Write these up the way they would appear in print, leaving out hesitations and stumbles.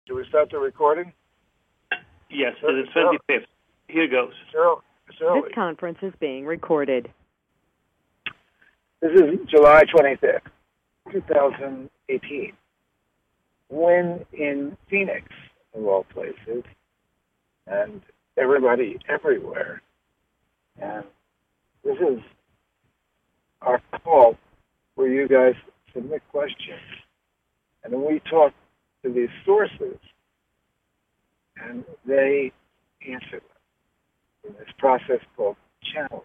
Do we start the recording? Yes, it is 25th. Here goes. This conference is being recorded. This is July 25th, 2018. When in Phoenix, of all places, and everybody everywhere. And this is our call where you guys submit questions. And then we talk to these sources, and they answer them in this process called channeling.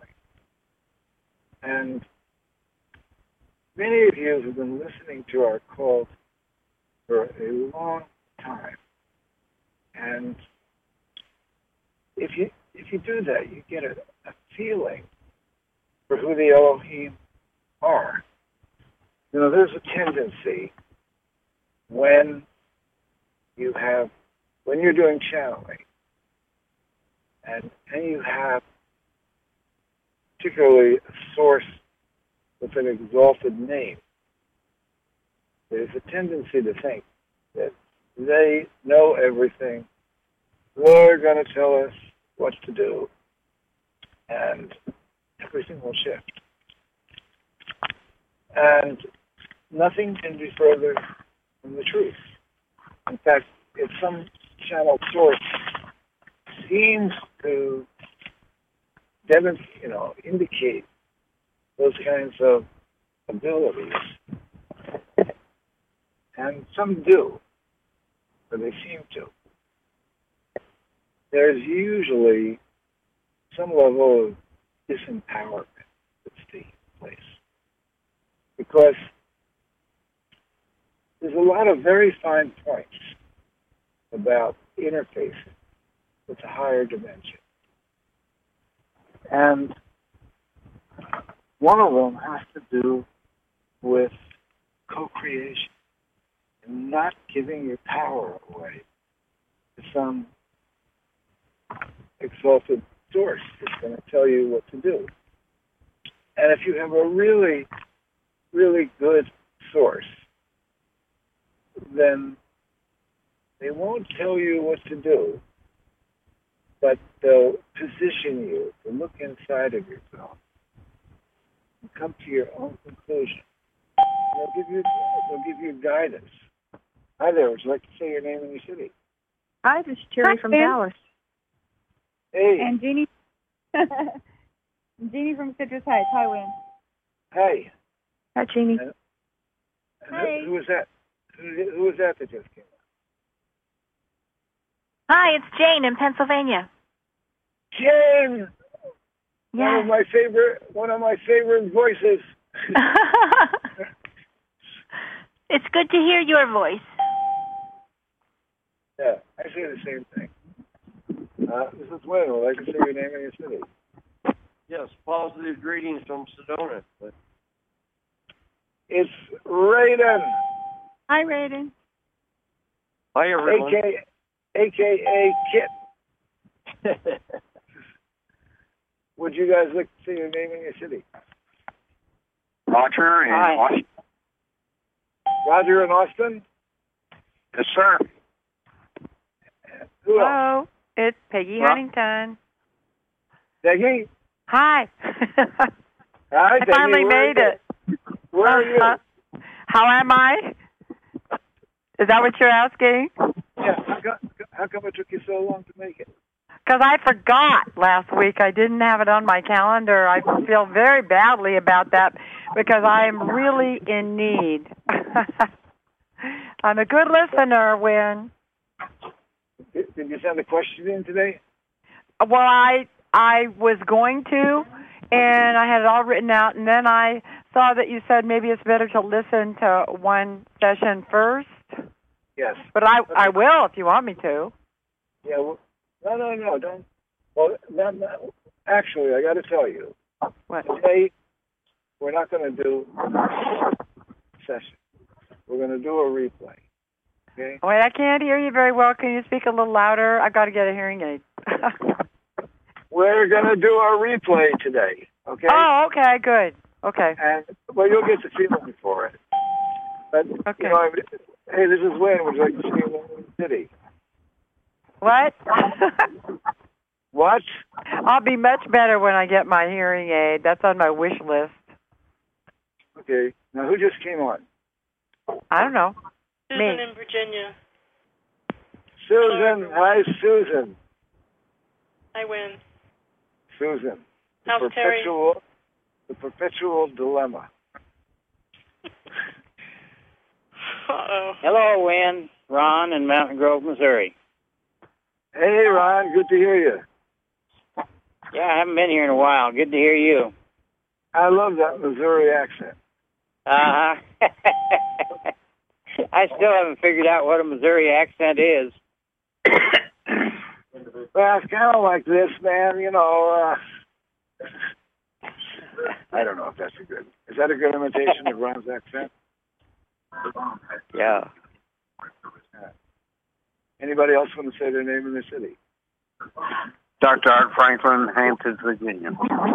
And many of you have been listening to our calls for a long time. And if you do that, you get a feeling for who the Elohim are. You know, there's a tendency when you're doing channeling and you have particularly a source with an exalted name, there's a tendency to think that they know everything, they're going to tell us what to do, and everything will shift. And nothing can be further from the truth. In fact, if some channel source seems to indicate those kinds of abilities, and some do, or they seem to, there's usually some level of disempowerment that's taking place. Because there's a lot of very fine points about interfacing with a higher dimension. And one of them has to do with co-creation and not giving your power away to some exalted source that's going to tell you what to do. And if you have a really, really good source, then they won't tell you what to do, but they'll position you to look inside of yourself and come to your own conclusion. They'll give you guidance. Hi there. Would you like to say your name and your city? Hi, this is Terry from Dallas. Hey. And Jeannie. Jeannie from Citrus Heights. Hi, Wynn. Hey. Hi, Jeannie. Hi. Who was that? Who was that just came out? Hi, it's Jane in Pennsylvania. Jane! Yes. One of my favorite voices. It's good to hear your voice. Yeah, I say the same thing. This is Wayne. Would like to say your name and your city. Yes, positive greetings from Sedona. It's Raiden. Hi, Raiden. Hi, everyone. AKA Kit. Would you guys like to say your name and your city? Roger in Austin. Roger in Austin? Yes, sir. Who else? Hello, it's Peggy Huntington. Peggy? Hi. Hi, I Peggy. finally made it. Where are you? How am I? Is that what you're asking? Yeah, how come it took you so long to make it? Because I forgot last week. I didn't have it on my calendar. I feel very badly about that because I am really in need. I'm a good listener, Wynn. Did you send a question in today? Well, I was going to, and I had it all written out, and then I saw that you said maybe it's better to listen to one session first. Yes. But I will if you want me to. Yeah, well, no, don't. Well, not, actually, I got to tell you. What? Today, we're not going to do a session. We're going to do a replay. Okay? Wait, I can't hear you very well. Can you speak a little louder? I've got to get a hearing aid. We're going to do a replay today. Okay? Oh, okay, good. Okay. And, well, you'll get the feeling for it. But, okay. Hey, this is Wayne. Would you like to see city. What? What? I'll be much better when I get my hearing aid. That's on my wish list. Okay. Now, who just came on? I don't know. Susan Me. in Virginia. Susan. Hi, Susan. I win. Susan. How's Terry? The perpetual dilemma. Uh-oh. Hello, Wynn. Ron in Mountain Grove, Missouri. Hey, Ron. Good to hear you. Yeah, I haven't been here in a while. Good to hear you. I love that Missouri accent. Uh-huh. I still haven't figured out what a Missouri accent is. Well, it's kind of like this, man. You know, I don't know if that's a good. Is that a good imitation of Ron's accent? Yeah. Anybody else want to say their name in the city? Dr. Art Franklin, Hampton, Virginia.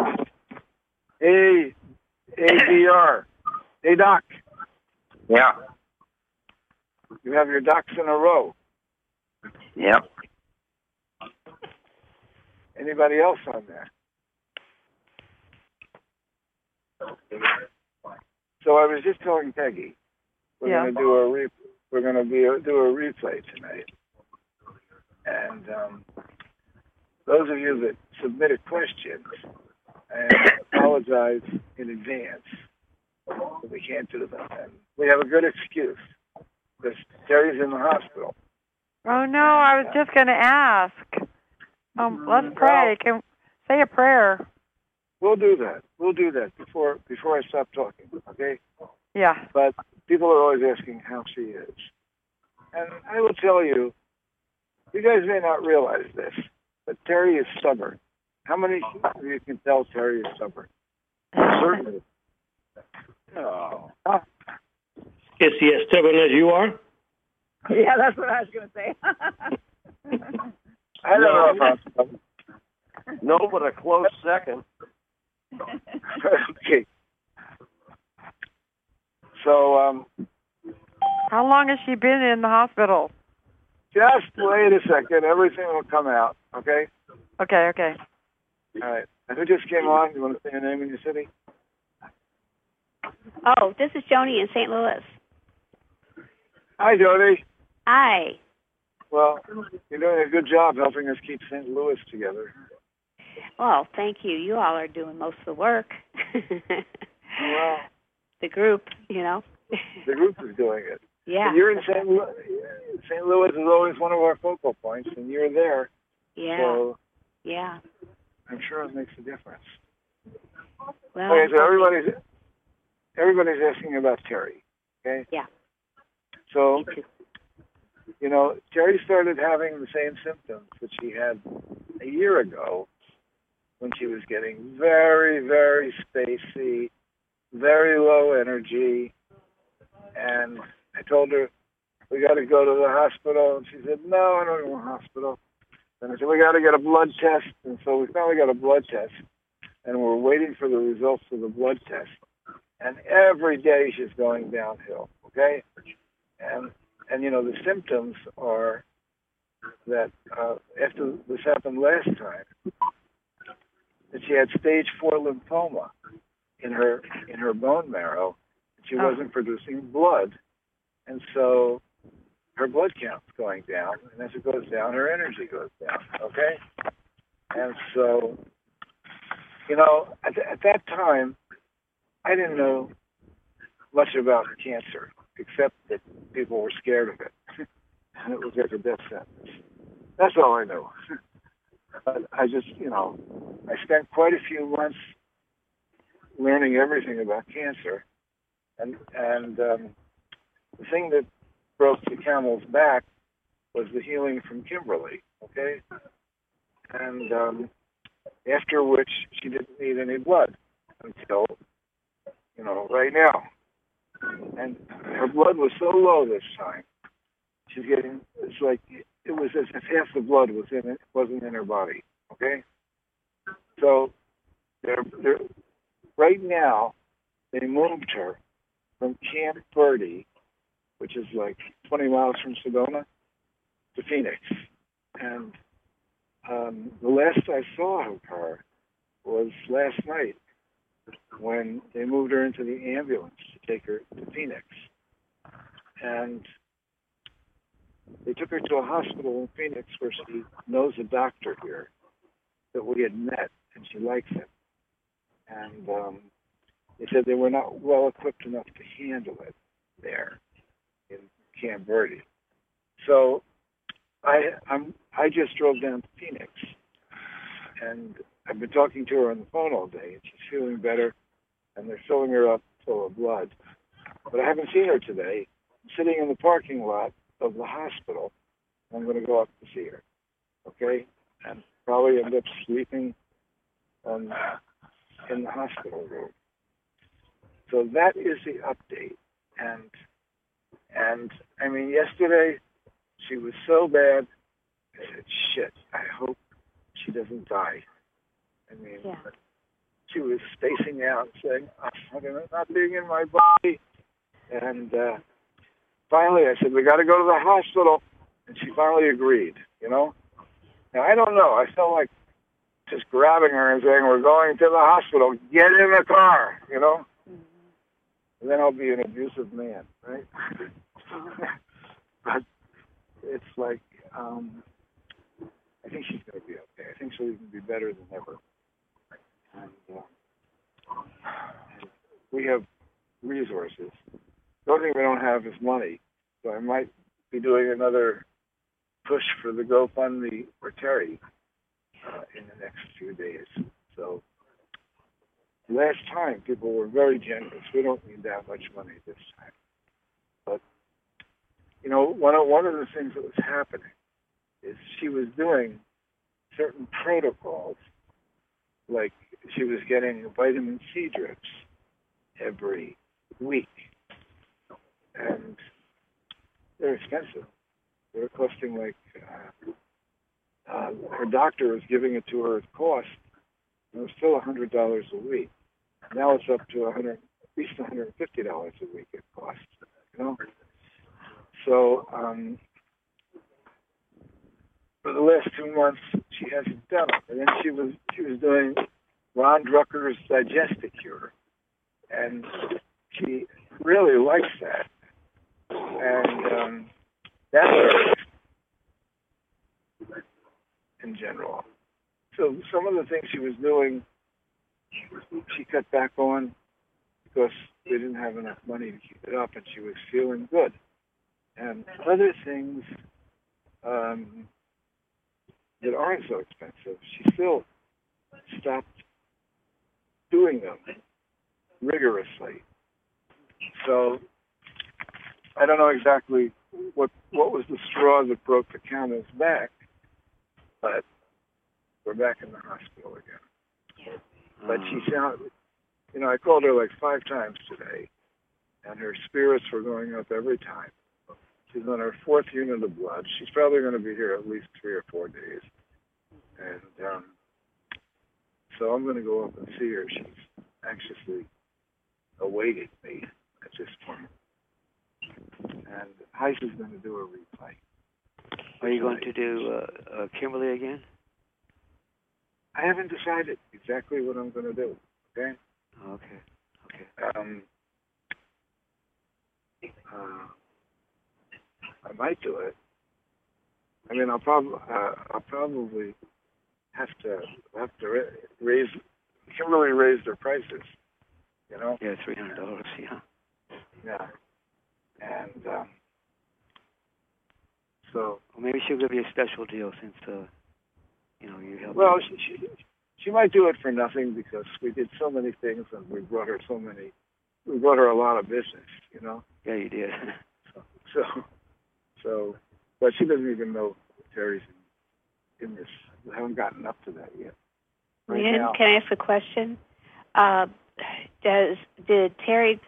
Hey, ADR. Hey, Doc. Yeah. You have your ducks in a row. Yep. Anybody else on there? So I was just telling Peggy, we're going to do a replay tonight, and those of you that submitted questions, I apologize in advance that we can't do them. And we have a good excuse because Terry's in the hospital. Oh, no, I was just going to ask. Let's pray. Can say a prayer. We'll do that. We'll do that before I stop talking, okay? Yeah. But people are always asking how she is. And I will tell you, you guys may not realize this, but Terry is stubborn. How many of you can tell Terry is stubborn? Certainly. Oh. Is he as stubborn as you are? Yeah, that's what I was going to say. I don't know if I'm stubborn. No, but a close second. Okay. So, how long has she been in the hospital? Just wait a second. Everything will come out, okay? Okay. All right. And who just came on? You want to say your name and your city? Oh, this is Joni in St. Louis. Hi, Jody. Hi. Well, you're doing a good job helping us keep St. Louis together. Well, thank you. You all are doing most of the work. Well, the group, you know. The group is doing it. Yeah. And you're in St. Louis. St. Louis is always one of our focal points, and you're there. Yeah. So yeah. I'm sure it makes a difference. Well, okay, so everybody's asking about Terry. Okay. Yeah. So, you know, Terry started having the same symptoms that she had a year ago when she was getting very, very spacey, very low energy. And I told her, we got to go to the hospital. And she said, no, I don't want a hospital. And I said, we got to get a blood test. And so we finally got a blood test. And we're waiting for the results of the blood test. And every day she's going downhill, okay? And you know, the symptoms are that after this happened last time, that she had stage 4 lymphoma in her bone marrow. She wasn't producing blood, and so her blood count's going down. And as it goes down, her energy goes down. Okay, and so you know, at that time, I didn't know much about cancer, except that people were scared of it, and it was like a death sentence. That's all I knew. But I just, you know, I spent quite a few months learning everything about cancer, and the thing that broke the camel's back was the healing from Kimberly, okay? And after which she didn't need any blood until, you know, right now. And her blood was so low this time. She's getting, it's like, it was as if half the blood wasn't in her body, okay? So they're right now, they moved her from Camp Verde, which is like 20 miles from Sedona, Phoenix. And the last I saw of her was last night when they moved her into the ambulance to take her to Phoenix. And they took her to a hospital in Phoenix where she knows a doctor here that we had met, and she likes him. And they said they were not well equipped enough to handle it there in Camp Verde. So I just drove down to Phoenix, and I've been talking to her on the phone all day, and she's feeling better, and they're filling her up full of blood. But I haven't seen her today. I'm sitting in the parking lot of the hospital. I'm going to go up to see her, okay? And probably end up sleeping in the hospital room. So that is the update. And I mean, yesterday she was so bad. I said, shit, I hope she doesn't die. I mean, she was spacing out, saying, I'm not being in my body. And finally I said, we got to go to the hospital. And she finally agreed, you know. Now, I don't know. I felt like just grabbing her and saying, we're going to the hospital. Get in the car, you know. And then I'll be an abusive man, right? But it's like, I think she's going to be okay. I think she'll even be better than ever. And we have resources. The only thing we don't have is money. So I might be doing another push for the GoFundMe for Terry in the next few days. So last time people were very generous. We don't need that much money this time. But you know, one of the things that was happening is she was doing certain protocols, like she was getting vitamin C drips every week, and they're expensive. They're costing like her doctor was giving it to her at cost. It was still $100 a week. Now it's up to at least $150 a week at cost. You know. So for the last 2 months, she hasn't done it. And then she was doing Ron Drucker's Digesticure, and she really likes that. And that's her in general. So some of the things she was doing, she cut back on because they didn't have enough money to keep it up, and she was feeling good. And other things that aren't so expensive, she still stopped doing them rigorously. So I don't know exactly what was the straw that broke the camel's back, but we're back in the hospital again. But she sounded, you know, I called her like 5 times today, and her spirits were going up every time. She's on her 4th unit of blood. She's probably going to be here at least 3 or 4 days. And so I'm going to go up and see her. She's anxiously awaiting me at this point. And Heiss is going to do a replay. Are you going to do Kimberly again? I haven't decided exactly what I'm going to do. Okay. Okay. I might do it. I mean, I'll probably have to raise. Kimberly raised their prices. You know. Yeah, $300. Yeah. Yeah. And so. Well, maybe she'll give you a special deal since you know you helped. Well, she might do it for nothing because we did so many things and we brought her a lot of business. You know. Yeah, you did. So, but she doesn't even know Terry's in this. We haven't gotten up to that yet. Right now, can I ask a question? Did Terry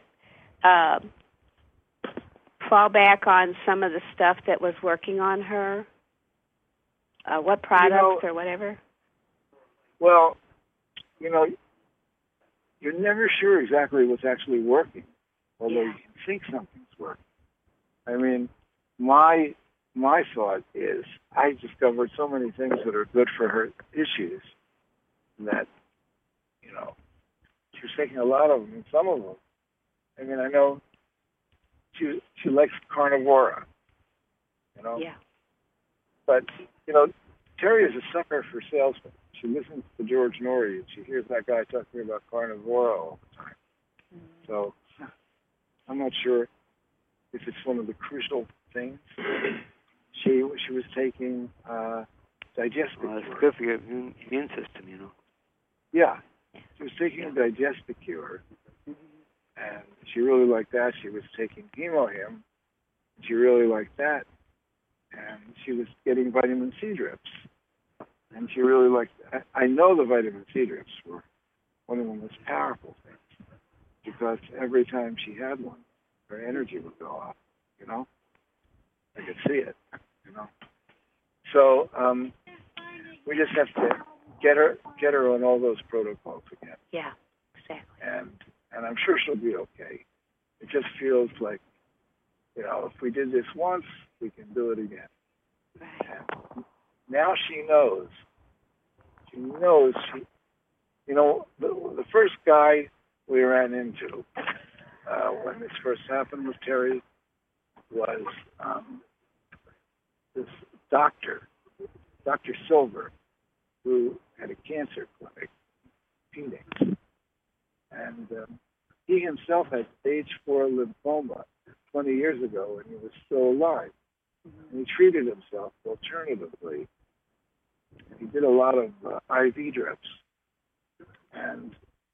fall back on some of the stuff that was working on her? What products or whatever? Well, you know, you're never sure exactly what's actually working, although you can think something's working. I mean, my my thought is I discovered so many things that are good for her issues that, you know, she was taking a lot of them, and some of them. I mean, I know she likes carnivora, you know. Yeah. But, you know, Terry is a sucker for salesmen. She listens to George Norrie, and she hears that guy talking about carnivora all the time. Mm-hmm. So I'm not sure if it's one of the crucial things. She was taking digestive Well, it's cure. good for your immune system, you know. Yeah. She was taking a digestive cure, and she really liked that. She was taking Hemohim. She really liked that. And she was getting vitamin C drips. And she really liked that. I know the vitamin C drips were one of the most powerful things, because every time she had one, her energy would go up, you know? I could see it, you know? So we just have to get her on all those protocols again. Yeah, exactly. And I'm sure she'll be okay. It just feels like, you know, if we did this once, we can do it again. Right. And now she knows. She knows. You know, the first guy we ran into when this first happened with Terry was this doctor, Dr. Silver, who had a cancer clinic in Phoenix. And he himself had stage 4 lymphoma 20 years ago, and he was still alive. Mm-hmm. And he treated himself alternatively. He did a lot of IV drips. And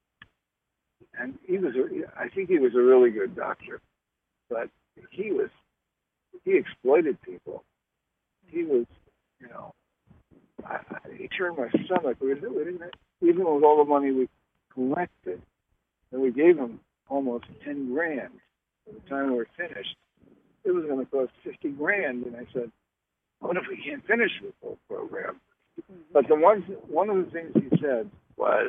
he was, I think he was a really good doctor, but he exploited people. He was, you know, he turned my stomach. We didn't, even with all the money we collected, and we gave him almost $10,000 by the time we were finished. It was going to cost $50,000, and I said, "What if we can't finish this whole program?" But one of the things he said was,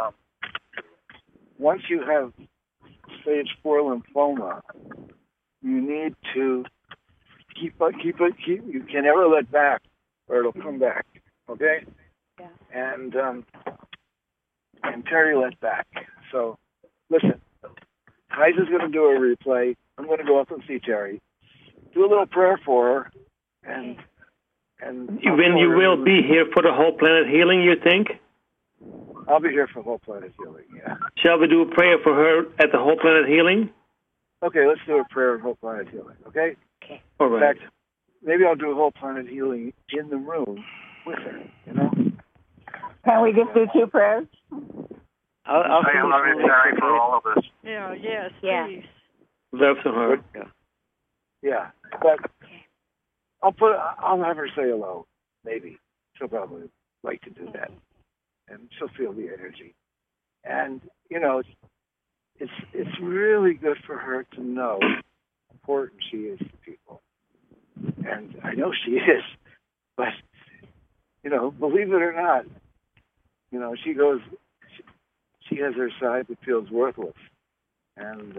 once you have stage 4 lymphoma, you need to keep. You can never let back, or it'll come back. Okay? Yeah. And Terry let back. So, listen, Heisen's going to do a replay. I'm going to go up and see Terry, do a little prayer for her, and when you will be here for the Whole Planet Healing, you think? I'll be here for Whole Planet Healing. Yeah. Shall we do a prayer for her at the Whole Planet Healing? Okay, let's do a prayer of Whole Planet Healing. Okay. Okay. All right. In fact, maybe I'll do a Whole Planet Healing in the room with her. You know. Can we just do 2 prayers? I'll I love you, Terry, for all of this. Yeah, yes, Yeah. please. Love to her. Yeah, but I'll have her say hello. Maybe she'll probably like to do that, and she'll feel the energy. And you know, it's really good for her to know how important she is to people. And I know she is, but you know, believe it or not, you know, she goes. She has her side that feels worthless, and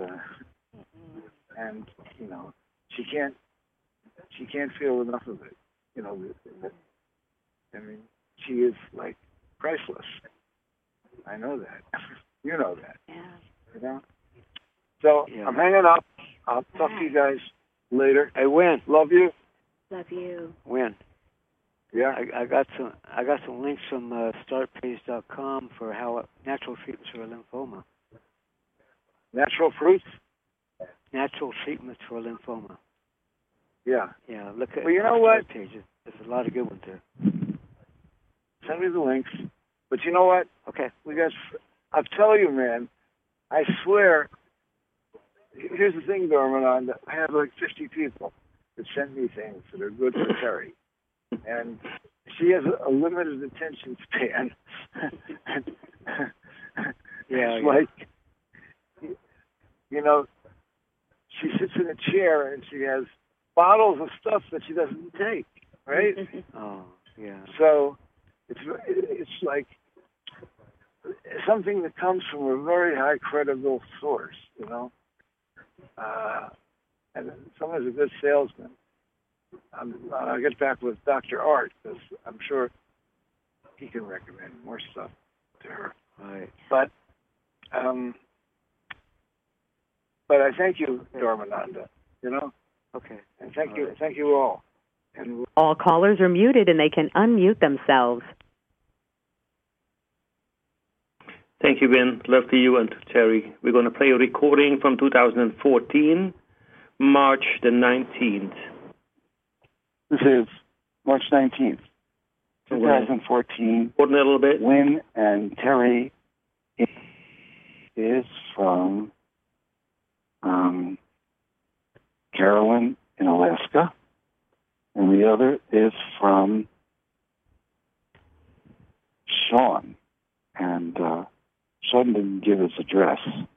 you know, she can't feel enough of it. You know, I mean, she is like priceless. I know that. You know that. Yeah. You know. So Yeah. I'm hanging up. I'll talk to you guys later. Hey, Win. Love you. Love you. Win. Yeah. I got some links from startpage.com for how natural treatments for lymphoma. Natural fruits. Natural treatments for lymphoma. Yeah. Yeah, look at Well, you know our what? start pages. There's a lot of good ones there. Send me the links. But you know what? Okay. I'll tell you, man. I swear. Here's the thing, Dorman. I have like 50 people that send me things that are good for Terry, and she has a limited attention span. It's like, you know, she sits in a chair and she has bottles of stuff that she doesn't take, right? Oh, yeah. So it's like something that comes from a very high credible source, you know. And someone's a good salesman. I'll get back with Dr. Art because I'm sure he can recommend more stuff to her. Right. But I thank you, Dharmananda. Okay. And thank you all. And All callers are muted and they can unmute themselves. Thank you, Ben. Love to you and to Terry. We're going to play a recording from 2014, March the 19th. This is March 19th, 2014. Shorten it a little bit. Wynn and Terry is from Carolyn in Alaska, and the other is from Sean. And Sean didn't give his address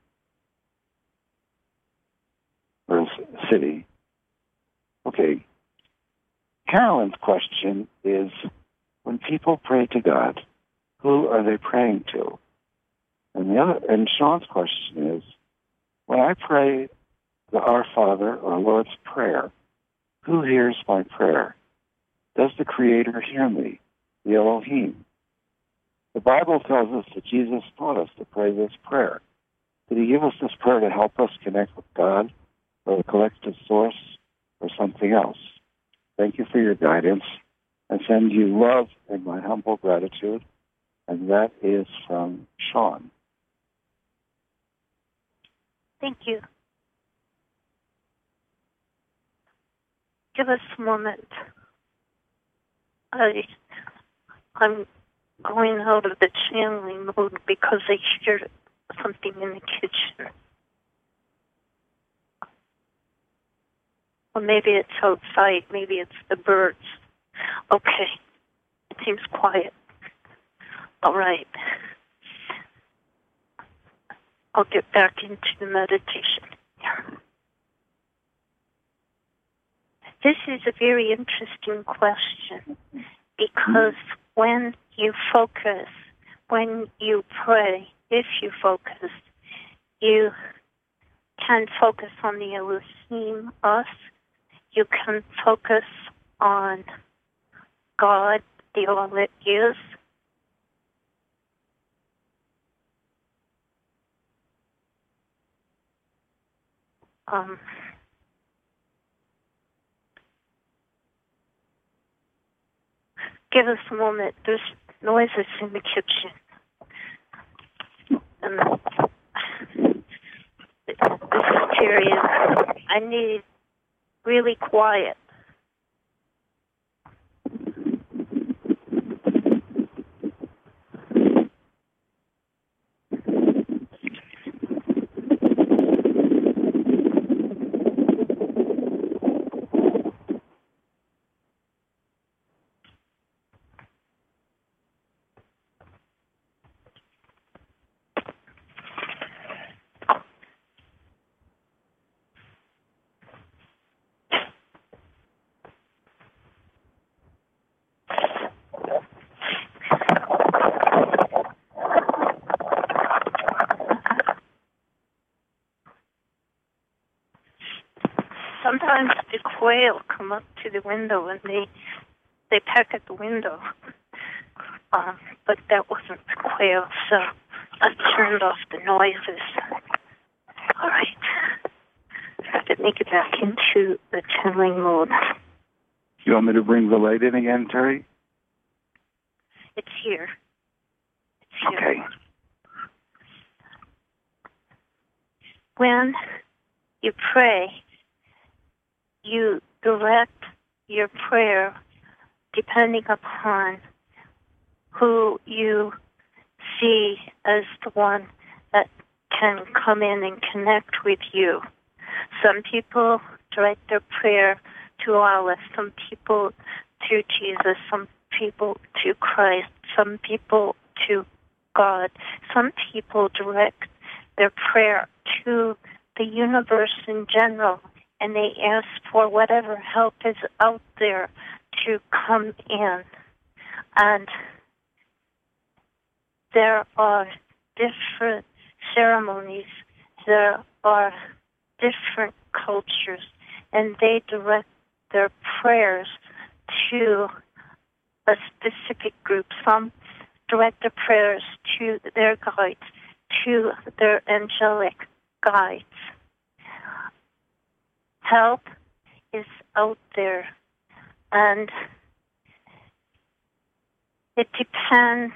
or his city. Okay. Carolyn's question is, when people pray to God, who are they praying to? And Sean's question is, when I pray the Our Father or Lord's Prayer, who hears my prayer? Does the Creator hear me, the Elohim? The Bible tells us that Jesus taught us to pray this prayer. Did he give us this prayer to help us connect with God or the collective source or something else? Thank you for your guidance. I send you love and my humble gratitude. And that is from Sean. Thank you. Give us a moment. I'm going out of the channeling mode because I hear something in the kitchen. Or maybe it's outside. Maybe it's the birds. Okay. It seems quiet. All right. I'll get back into the meditation. This is a very interesting question because when you focus, when you pray, if you focus, you can focus on the Elohim, us. You can focus on God, the all that is. Give us a moment. There's noises in the kitchen. And this is Terry. I need really quiet. Sometimes the quail come up to the window and they peck at the window. But that wasn't the quail, so I turned off the noises. All right. Let me get back into the channeling mode. You want me to bring the light in again, Terry? It's here. Okay. When you pray, you direct your prayer depending upon who you see as the one that can come in and connect with you. Some people direct their prayer to Allah, some people to Jesus, some people to Christ, some people to God. Some people direct their prayer to the universe in general, and they ask for whatever help is out there to come in. And there are different ceremonies, there are different cultures, and they direct their prayers to a specific group. Some direct their prayers to their guides, to their angelic guides. Help is out there, and it depends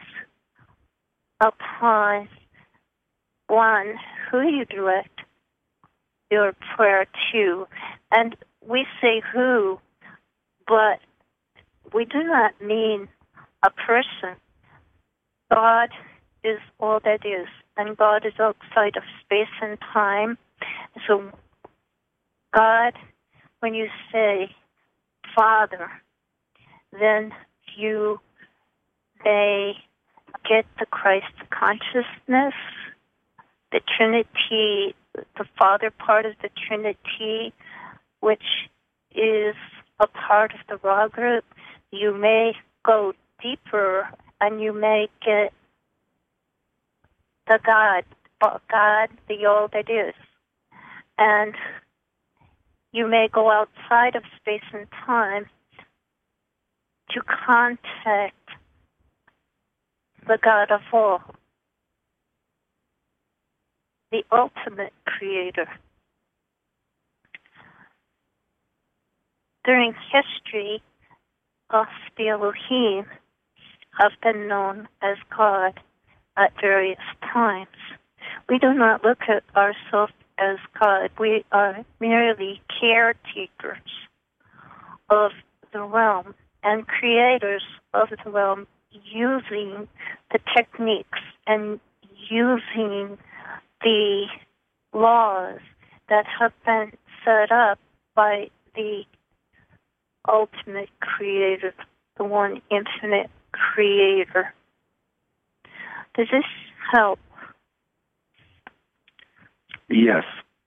upon, one, who you direct your prayer to. And we say who, but we do not mean a person. God is all that is, and God is outside of space and time. So God, when you say Father, then you may get the Christ consciousness, the Trinity, the Father part of the Trinity, which is a part of the Ra group. You may go deeper and you may get the God, the all that is. And you may go outside of space and time to contact the God of all, the ultimate creator. During history, us, the Elohim, have been known as God at various times. We do not look at ourselves as God. We are merely caretakers of the realm and creators of the realm, using the techniques and using the laws that have been set up by the ultimate creator, the one infinite creator. Does this help? Yes.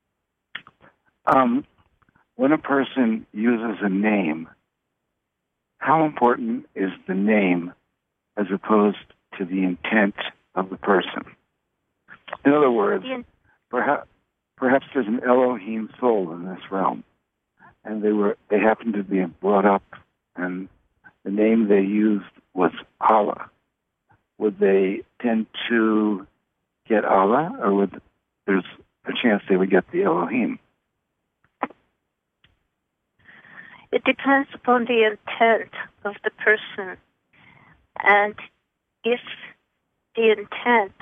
When a person uses a name, how important is the name as opposed to the intent of the person? In other words, perhaps there's an Elohim soul in this realm, and they happened to be brought up, and the name they used was Allah. Would they tend to get Allah, or there's a chance they would get the Elohim? It depends upon the intent of the person. And if the intent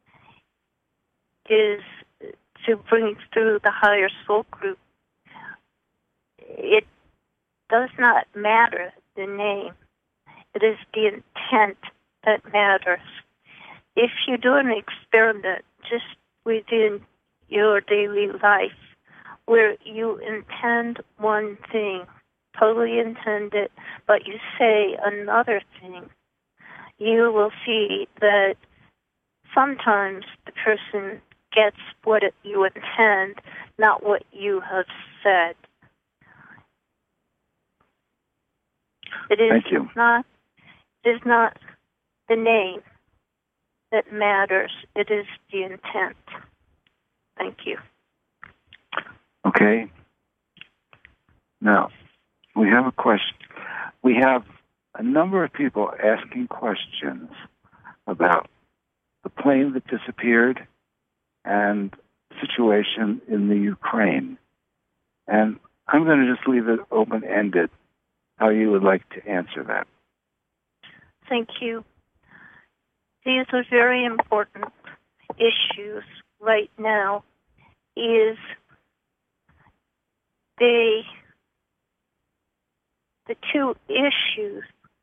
is to bring through the higher soul group, it does not matter the name. It is the intent that matters. If you do an experiment just within your daily life where you intend one thing, totally intend it, but you say another thing, you will see that sometimes the person gets what you intend, not what you have said. It is Thank you. It is not the name that matters. It is the intent. Thank you. Okay. Now, we have a question. We have a number of people asking questions about the plane that disappeared and the situation in the Ukraine. And I'm going to just leave it open-ended, how you would like to answer that. Thank you. These are very important issues right now. Is the two issues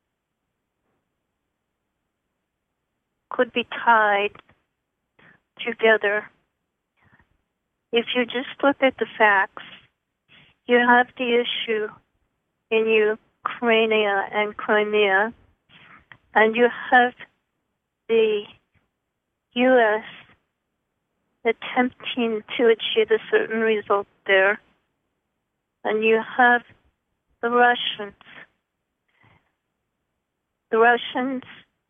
could be tied together. If you just look at the facts, you have the issue in Ukraine and Crimea, and you have the U.S. attempting to achieve a certain result there, and you have the Russians. The Russians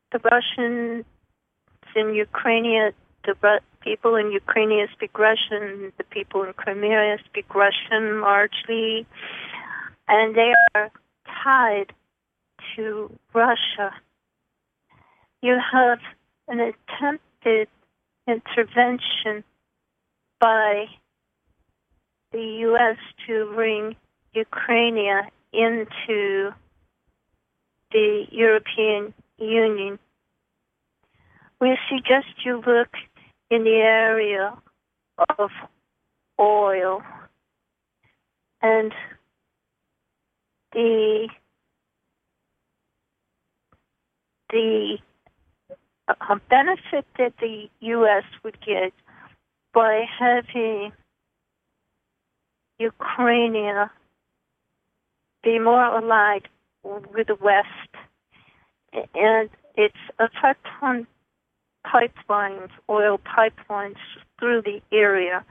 in Ukraine, the people in Ukraine speak Russian, the people in Crimea speak Russian largely, and they are tied to Russia. You have an attempted intervention by the U.S. to bring Ukraine into the European Union. We suggest you look in the area of oil and the benefit that the U.S. would get by having Ukraine be more allied with the West, and it's effect on pipelines, oil pipelines through the area.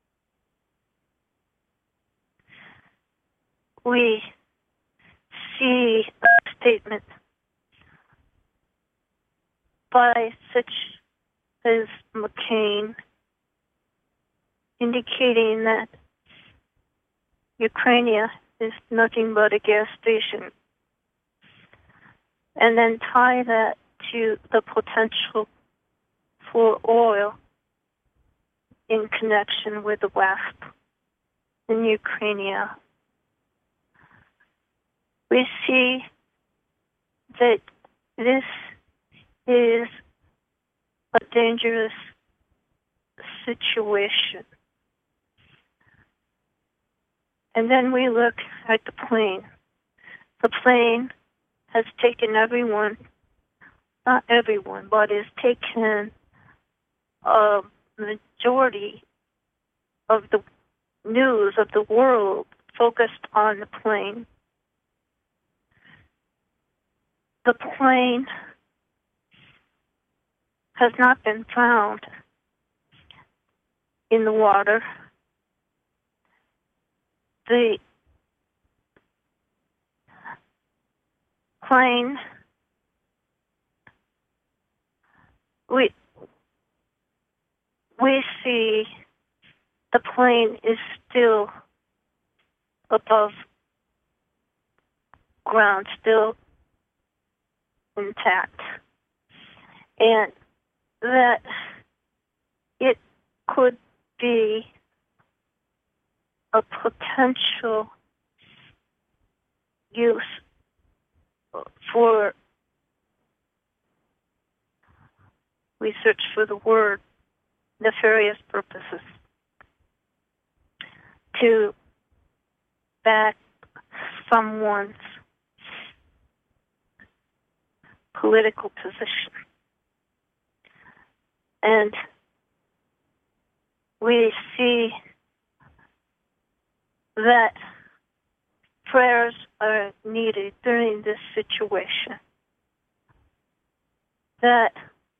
We see a statement by such as McCain indicating that Ukraine is nothing but a gas station, and then tie that to the potential for oil in connection with the West in Ukraine. We see that this is a dangerous situation. And then we look at the plane. The plane has taken everyone, not everyone, but has taken a majority of the news of the world focused on the plane. The plane has not been found in the water. The plane, we see the plane is still above ground, still intact, and that it could be a potential use for, we search for the word, nefarious purposes, to back someone's political position. And we see that prayers are needed during this situation, that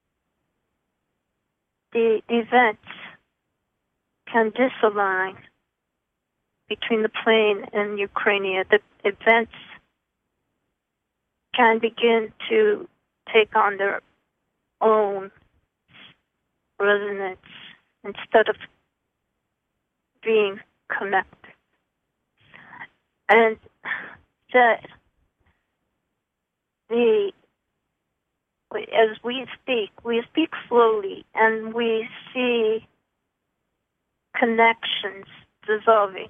the events can disalign between the plane and Ukraine. The events can begin to take on their own resonance instead of being connected. And that as we speak slowly, and we see connections dissolving.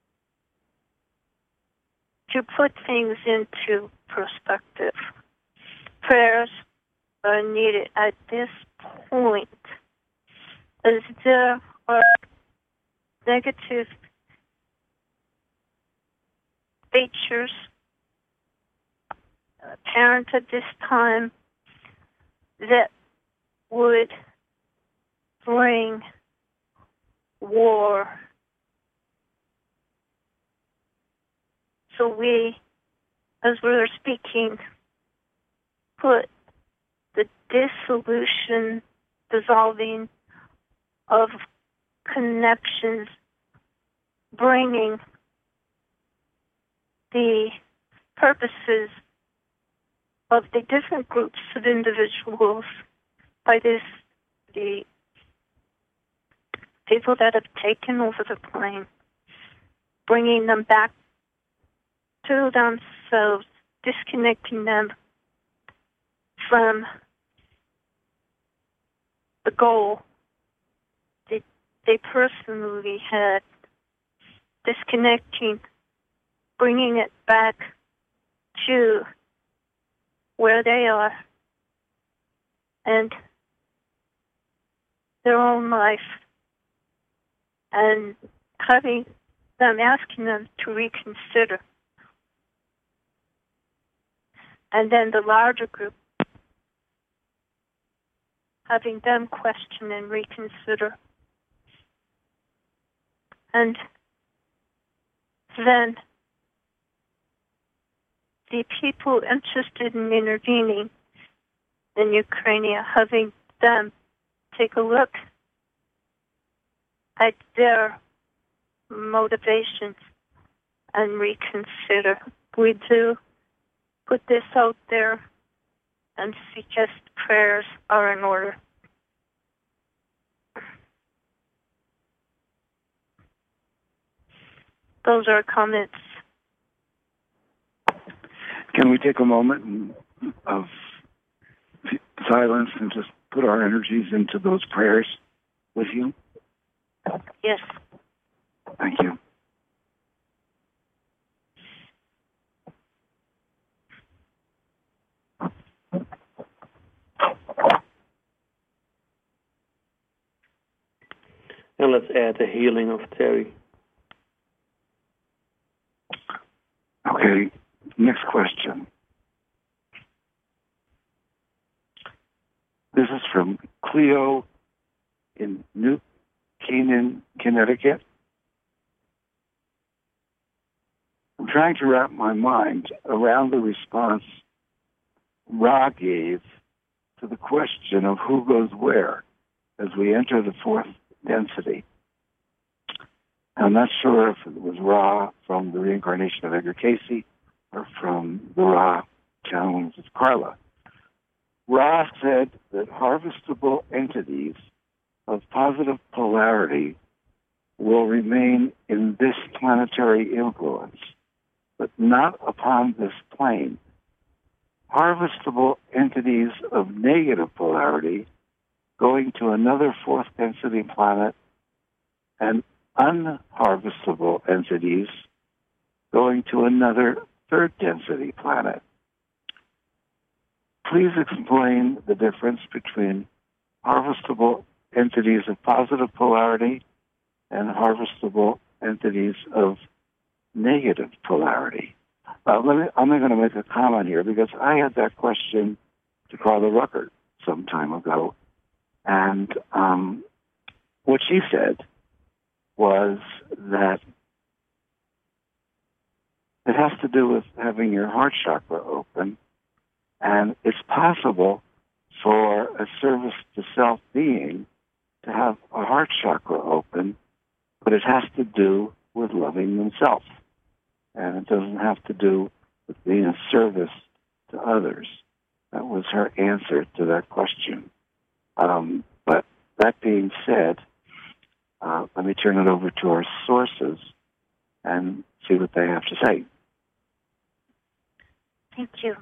To put things into perspective, prayers are needed at this point, as there are negative features apparent at this time that would bring war. So we, as we're speaking, put the dissolution, dissolving of connections, bringing the purposes of the different groups of individuals by the people that have taken over the plane, bringing them back to themselves, disconnecting them from the goal that they personally had, disconnecting, bringing it back to where they are and their own life, and having them, asking them to reconsider. And then the larger group, having them question and reconsider. And then the people interested in intervening in Ukraine, having them take a look at their motivations and reconsider. We do put this out there and suggest prayers are in order. Those are comments. Can we take a moment of silence and just put our energies into those prayers with you? Yes. Thank you. And let's add the healing of Terry. Okay, next question. This is from Cleo in New Canaan, Connecticut. I'm trying to wrap my mind around the response Ra gave to the question of who goes where as we enter the fourth density. I'm not sure if it was Ra from the reincarnation of Edgar Casey or from the Ra channelings of Carla. Ra said that harvestable entities of positive polarity will remain in this planetary influence, but not upon this plane. Harvestable entities of negative polarity going to another fourth density planet, and unharvestable entities going to another third density planet. Please explain the difference between harvestable entities of positive polarity and harvestable entities of negative polarity. I'm going to make a comment here because I had that question to Carla Ruckert some time ago, and what she said was that it has to do with having your heart chakra open, and it's possible for a service to self being to have a heart chakra open, but it has to do with loving themselves, and it doesn't have to do with being a service to others. That was her answer to that question. But that being said, let me turn it over to our sources and see what they have to say. Thank you.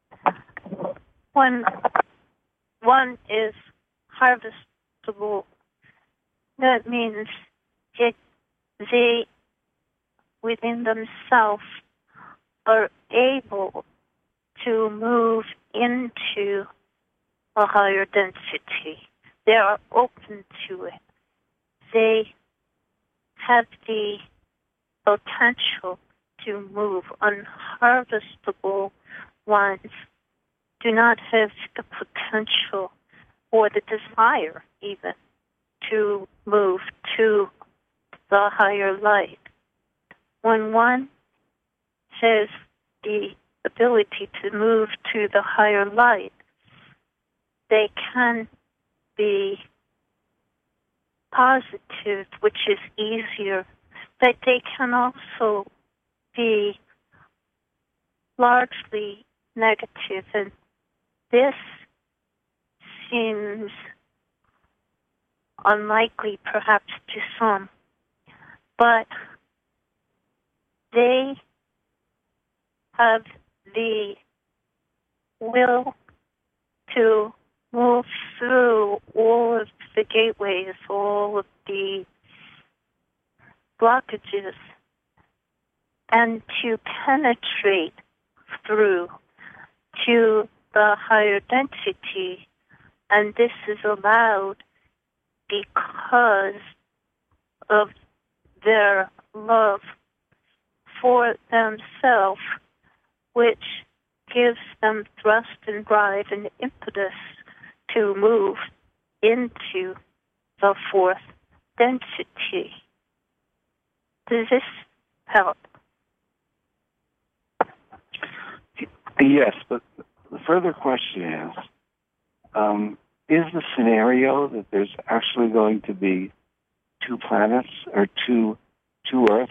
One is harvestable. That means they, within themselves, are able to move into a higher density. They are open to it. They have the potential to move. Unharvestable ones do not have the potential or the desire even to move to the higher light. When one has the ability to move to the higher light, they can be positive, which is easier, but they can also be largely negative, and this seems unlikely perhaps to some, but they have the will to move through all of the gateways, all of the blockages, and to penetrate through to the higher density. And this is allowed because of their love for themselves, which gives them thrust and drive and impetus to move into the fourth density. Does this help? Yes, but the further question is the scenario that there's actually going to be two planets or two Earths,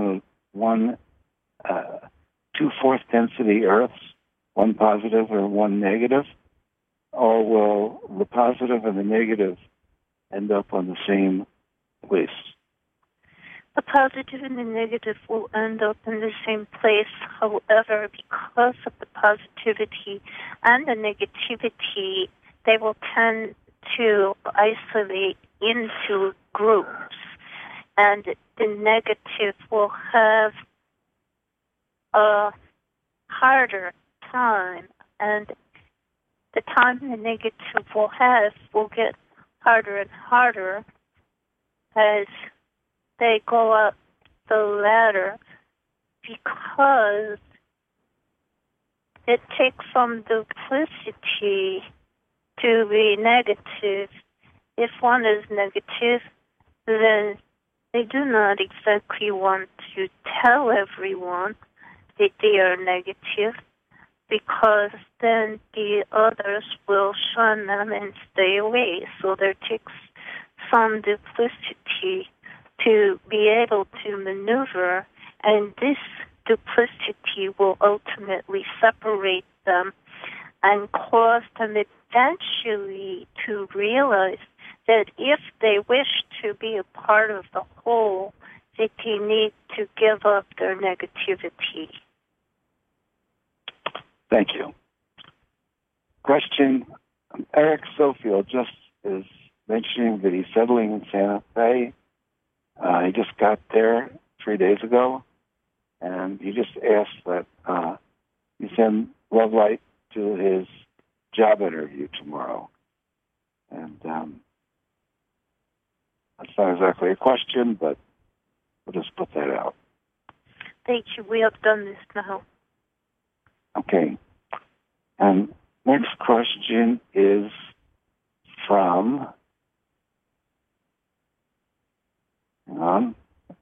two fourth density Earths, one positive or one negative, or will the positive and the negative end up on the same place? The positive and the negative will end up in the same place. However, because of the positivity and the negativity, they will tend to isolate into groups. And the negative will have a harder time. And the time the negative will have will get harder and harder as they go up the ladder, because it takes some duplicity to be negative. If one is negative, then they do not exactly want to tell everyone that they are negative, because then the others will shun them and stay away. So there takes some duplicity to be able to maneuver, and this duplicity will ultimately separate them and cause them eventually to realize that if they wish to be a part of the whole, that they need to give up their negativity. Thank you. Question, Eric Sofield just is mentioning that he's settling in Santa Fe. He just got there 3 days ago, and he just asked that you send love light to his job interview tomorrow. And that's not exactly a question, but we'll just put that out. Thank you. We have done this now. Okay. And next question is from... Hang on.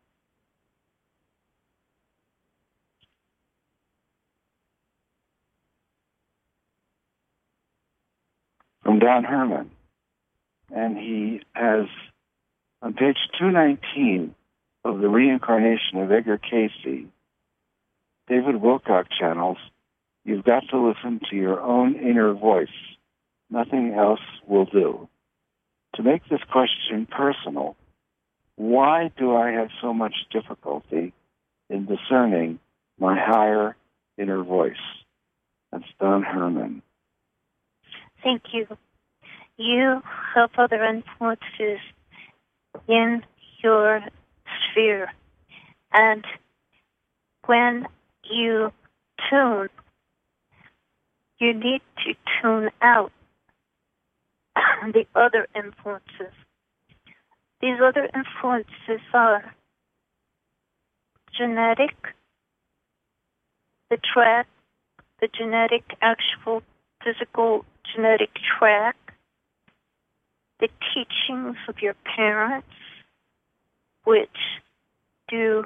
From Don Herman. And he has, on page 219 of The Reincarnation of Edgar Cayce, David Wilcock channels, you've got to listen to your own inner voice. Nothing else will do. To make this question personal, why do I have so much difficulty in discerning my higher inner voice? That's Don Herman. Thank you. You have other influences in your sphere. And when you tune, you need to tune out the other influences. These other influences are genetic, the track, the genetic, actual, physical genetic track, the teachings of your parents, which do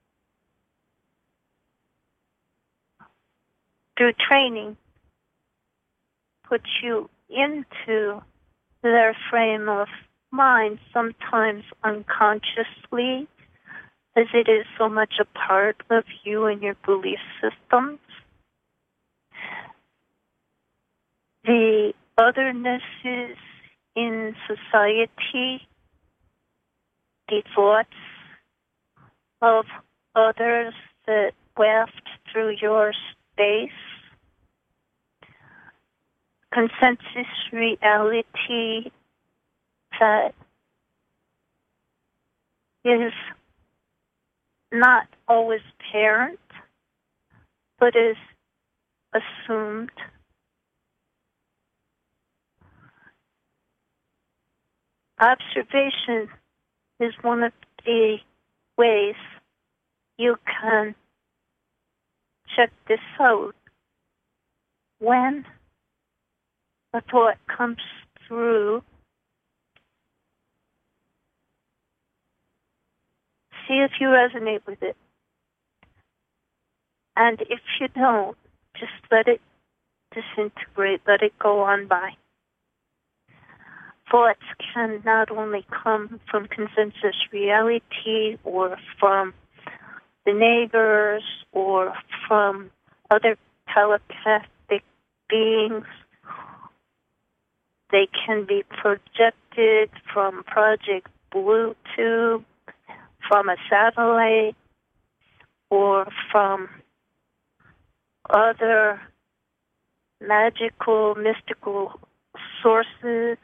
through training put you into their frame of mind, sometimes unconsciously, as it is so much a part of you and your belief systems. The othernesses in society, the thoughts of others that waft through your space, consensus reality that is not always apparent, but is assumed. Observation is one of the ways you can check this out. When a thought comes through, see if you resonate with it. And if you don't, just let it disintegrate, let it go on by. Thoughts can not only come from consensus reality or from the neighbors or from other telepathic beings. They can be projected from Project Blue Tube, from a satellite, or from other magical, mystical sources.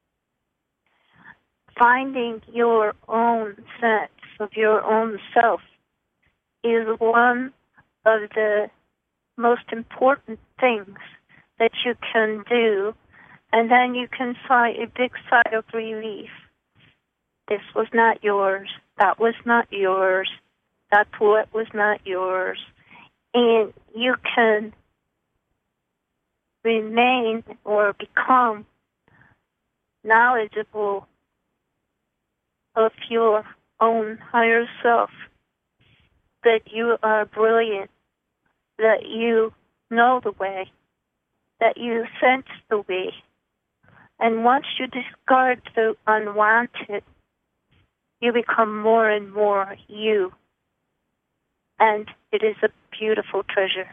Finding your own sense of your own self is one of the most important things that you can do, and then you can sigh a big sigh of relief. This was not yours. That was not yours. That poet was not yours. And you can remain or become knowledgeable of your own higher self, that you are brilliant, that you know the way, that you sense the way. And once you discard the unwanted, you become more and more you. And it is a beautiful treasure.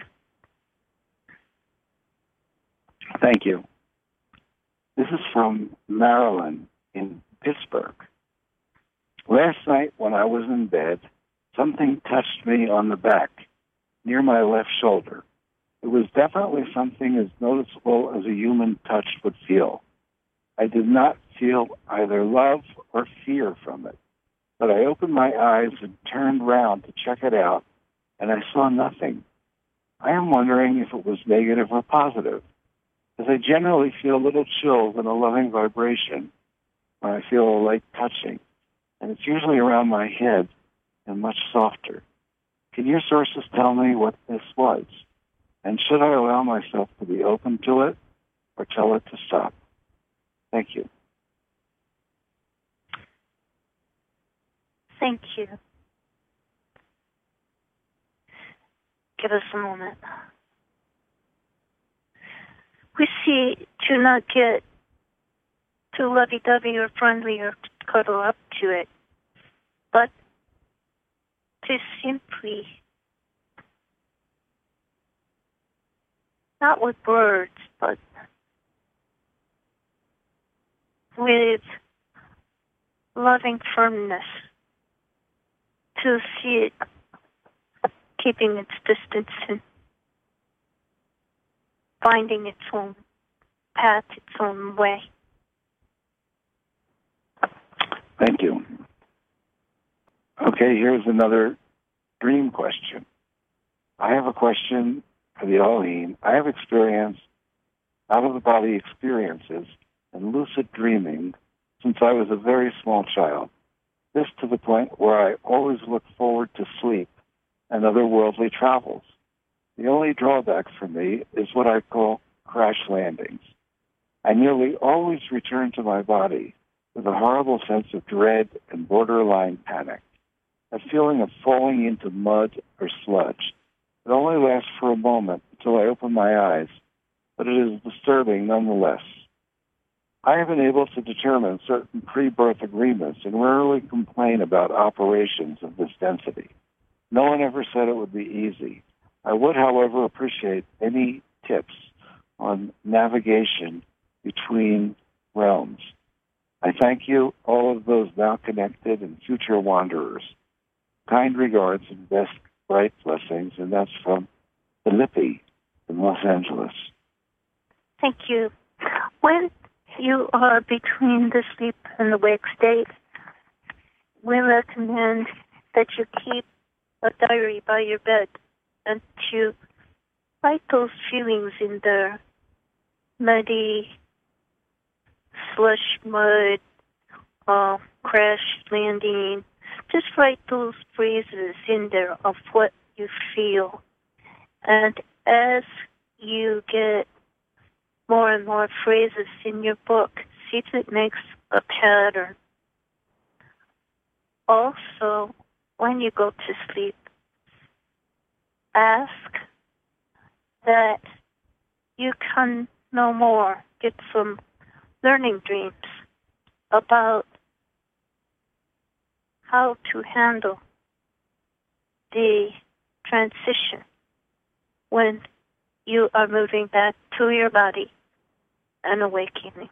Thank you. This is from Marilyn in Pittsburgh. Last night when I was in bed, something touched me on the back, near my left shoulder. It was definitely something as noticeable as a human touch would feel. I did not feel either love or fear from it, but I opened my eyes and turned round to check it out, and I saw nothing. I am wondering if it was negative or positive, as I generally feel little chills and a loving vibration when I feel a light touching, and it's usually around my head and much softer. Can your sources tell me what this was? And should I allow myself to be open to it or tell it to stop? Thank you. Thank you. Give us a moment. We see to not get too lovey-dovey or friendly or cuddle up to it, but to simply, not with words, but with loving firmness, to see it keeping its distance and finding its own path, its own way. Thank you. Okay, here's another dream question. I have a question for the Elohim. I have experienced out-of-the-body experiences and lucid dreaming since I was a very small child. This to the point where I always look forward to sleep and other worldly travels. The only drawback for me is what I call crash landings. I nearly always return to my body with a horrible sense of dread and borderline panic, a feeling of falling into mud or sludge. It only lasts for a moment until I open my eyes, but it is disturbing nonetheless. I have been able to determine certain pre-birth agreements and rarely complain about operations of this density. No one ever said it would be easy. I would, however, appreciate any tips on navigation between realms. I thank you, all of those now connected and future wanderers. Kind regards and best bright blessings, and that's from Philippi in Los Angeles. Thank you. When you are between the sleep and the wake state, we recommend that you keep a diary by your bed and to write those feelings in there. Muddy, slush, mud, crash landing. Just write those phrases in there of what you feel. And as you get more and more phrases in your book, see if it makes a pattern. Also, when you go to sleep, ask that you can know more, get some learning dreams about how to handle the transition when you are moving back to your body and awakening.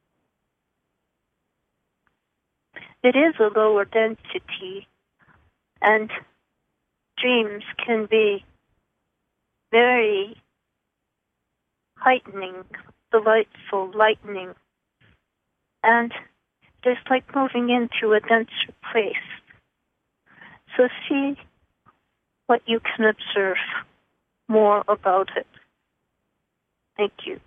It is a lower density, and dreams can be very heightening, delightful, lightening, and just like moving into a denser place. So see what you can observe more about it. Thank you.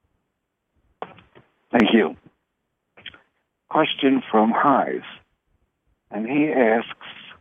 Thank you. Question from Highs, and he asks,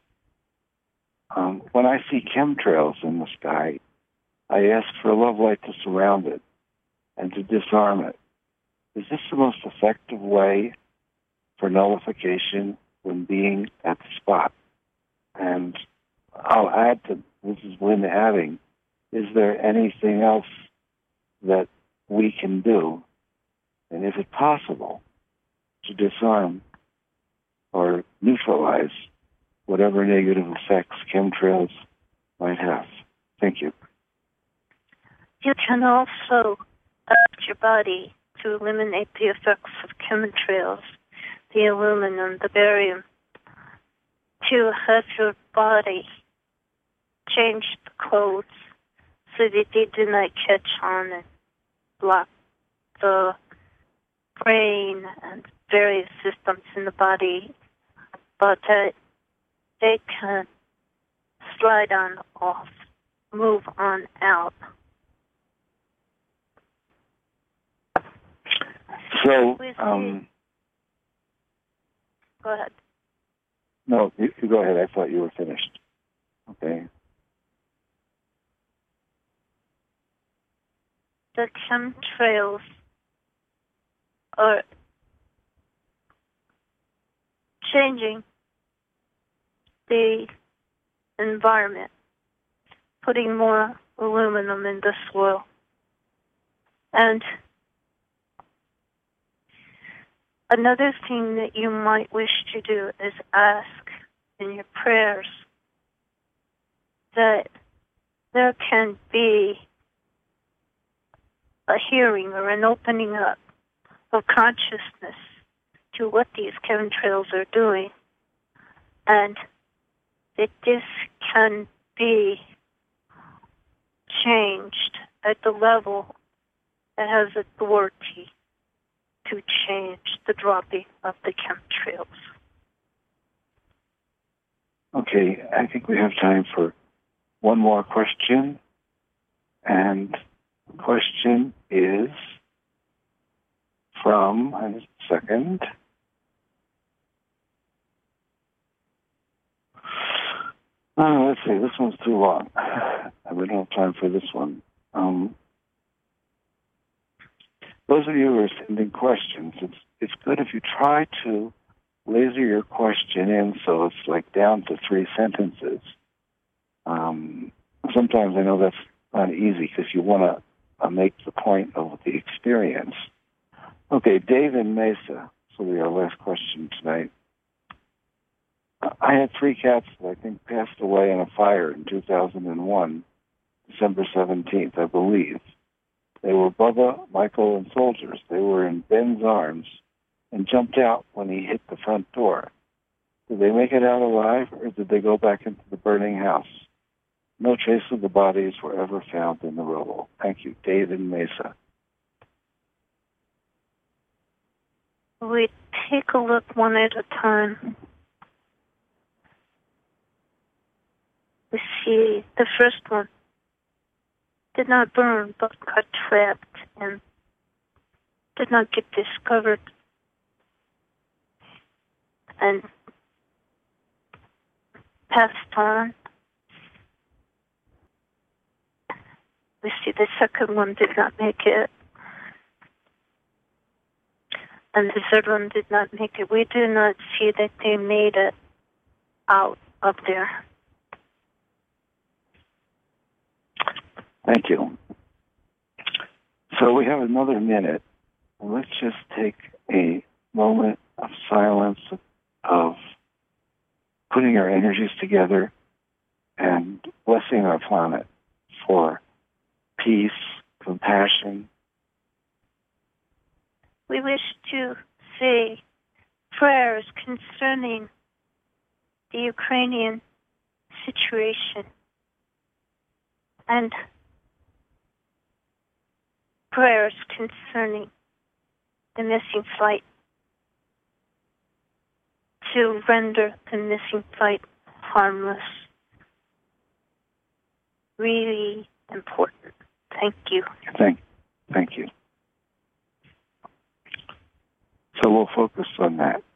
when I see chemtrails in the sky, I ask for a love light to surround it and to disarm it. Is this the most effective way for nullification when being at the spot? And I'll add to, this is Lynn adding, is there anything else that we can do, and is it possible to disarm or neutralize whatever negative effects chemtrails might have? Thank you. You can also ask your body to eliminate the effects of chemtrails, the aluminum, the barium, to have your body change the codes so that they do not catch on and block the brain and various systems in the body, but that they can slide on off, move on out. So, go ahead. No, you go ahead. I thought you were finished. Okay. The chemtrails are changing the environment, putting more aluminum in the soil. And another thing that you might wish to do is ask in your prayers that there can be a hearing or an opening up of consciousness to what these chemtrails are doing, and that this can be changed at the level that has authority to change the dropping of the chemtrails. Okay, I think we have time for one more question. And the question is from, just a second. Let's see, this one's too long. We don't have time for this one. Those of you who are sending questions, it's good if you try to laser your question in so it's like down to 3 sentences. Sometimes I know that's not easy because you want to make the point of the experience. Okay, Dave in Mesa. This will be our last question tonight. I had 3 cats that I think passed away in a fire in 2001, December 17th, I believe. They were Bubba, Michael, and Soldiers. They were in Ben's arms and jumped out when he hit the front door. Did they make it out alive, or did they go back into the burning house? No trace of the bodies were ever found in the rubble. Thank you. David Mesa. We take a look one at a time. We see the first one did not burn but got trapped and did not get discovered. And passed on. We see the second one did not make it. And the third one did not make it. We do not see that they made it out of there. Thank you. So we have another minute. Let's just take a moment of silence, of putting our energies together and blessing our planet for peace, compassion. We wish to say prayers concerning the Ukrainian situation and prayers concerning the missing flight to render the missing flight harmless. Really important. Thank you. Thank you. So we'll focus on that.